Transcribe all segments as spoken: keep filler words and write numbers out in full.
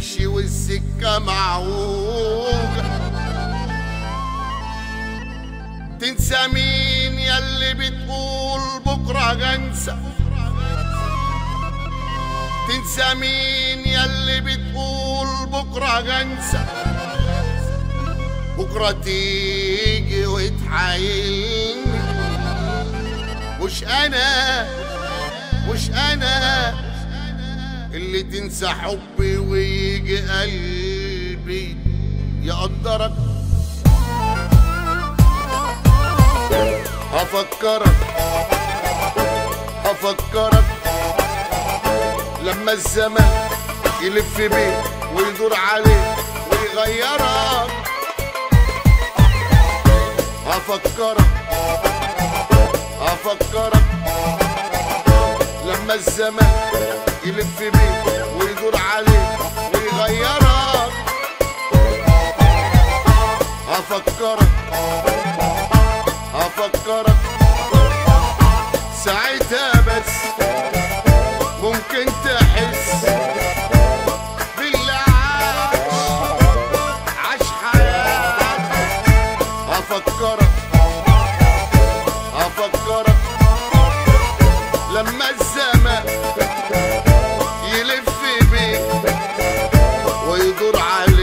تمشي والسكة معوجة. تنسى مين ياللي بتقول بكرة هنسى؟ تنسى مين ياللي بتقول بكرة هنسى؟ بكرة تيجي وتحايلني. مش أنا مش أنا اللي تنسى حبي ويجي قلبي يقدرك. هفكرك هفكرك لما الزمان يلف بيك ويدور عليك ويغيرك. هفكرك هفكرك لما الزمان يلف بيك ويدور عليك ويغيرك. هفكرك هفكرك ساعتها بس ممكن تحس باللي عاش عاش حياتك. هفكرك هفكرك لما الزمان يلف بيك ويدور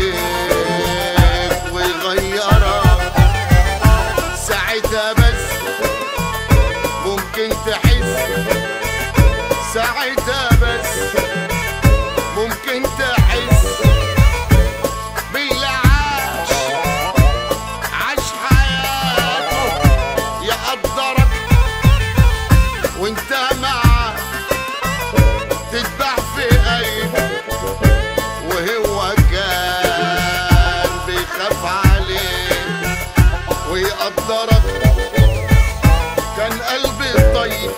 عليك ويغيرك. ساعتها بس ممكن تحس ساعتها بس ممكن تحس باللي عاش عاش حياته يقدرك. وانت معاه تتبع في قلبك وهو كان بيخاف عليك ويقدرك. كان قلبي طيب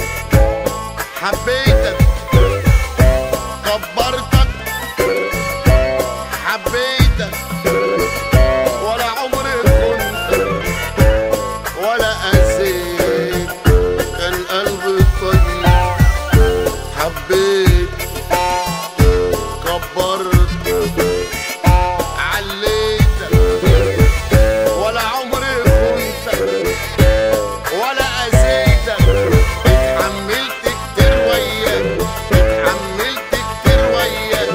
حبيتك كبرتك حبيتك ولا عمري كنت ولا أذيت. كان قلبي طيب حبيت كبرت عليتك ولا عمري كنت ولا أذيتك. اتحملت كتير وياك اتحملت كتير وياك.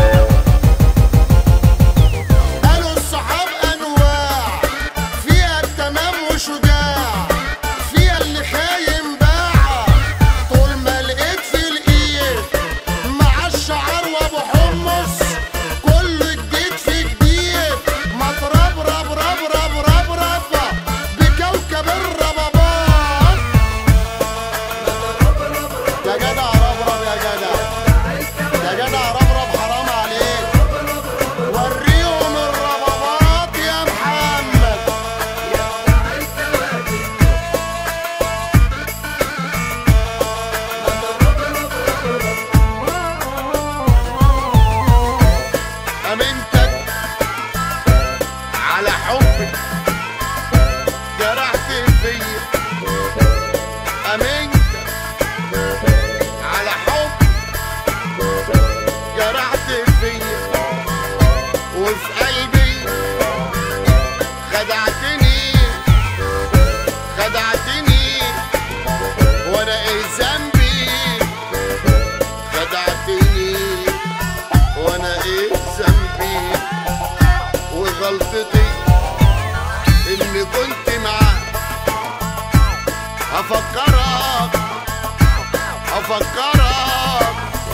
قالوا الصحاب أنواع فيها التمام وشجاع فيها اللي خاين باع. طول ما لقيت في الإيد مع الشعر وأبو حمص كله جديد في جديد. ما تراب راب راب راب راب راب بكوكب الربابات. يا جدع ربرب يا جدع يا جدع ربرب حرام عليك. وريهم الربابات يا محمد. أمنتك على حبك جرحت فيا. أمنتك على حب جرحت فيا وفي قلبي خدعتني خدعتني وانا ايه ذنبي؟ خدعتني وانا ايه ذنبي؟ وغلطتي اني كنت معاك. هفكرك هفكرك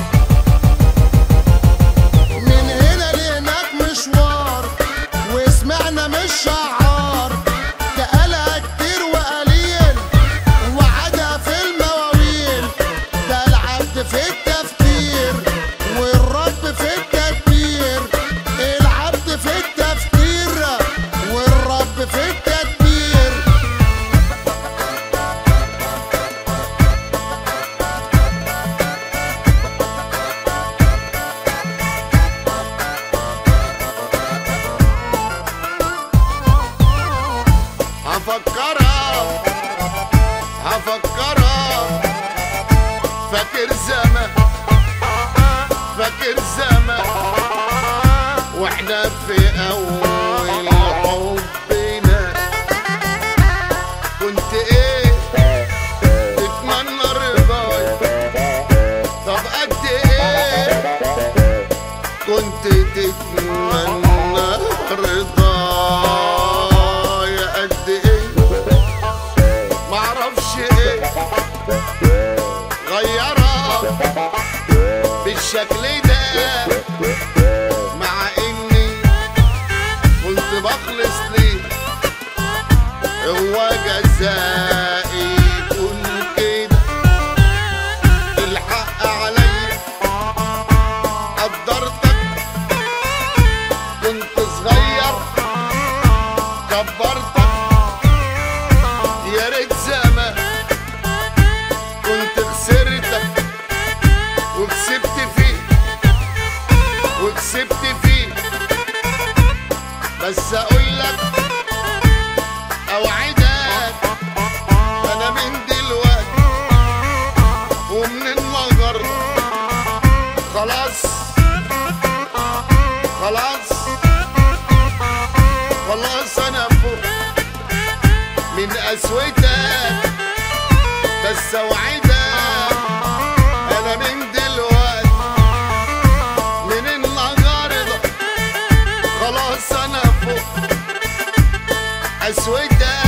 من هنا لهناك مشوار وسمعنا مش شعار. تقالها كتير وقليل وعدها في المواويل. ده العبد في التفكير والرب في التدبير. العبد في التفكير والرب في التدبير. هفكرك هفكرك فاكر زمان فاكر زمان ايه تتمنى رضاي؟ طب قد ايه كنت تتمنى رضاي؟ قد ايه معرفش ايه غيرها بالشكل ده، مع اني كنت بخلص ليه. هو جزائي يكون كده؟ الحق عليا قدرتك، كنت صغير كبرتك. يا ريت زمان كنت خسرتك وكسبت فيه وكسبت فيه. بس اقولك اوعدك انا من دلوقتي ومن النهارده خلاص خلاص خلاص انا فوق من قسوتك. بس اوعدك انا من دلوقتي من النهارده خلاص انا فوق قسوتك.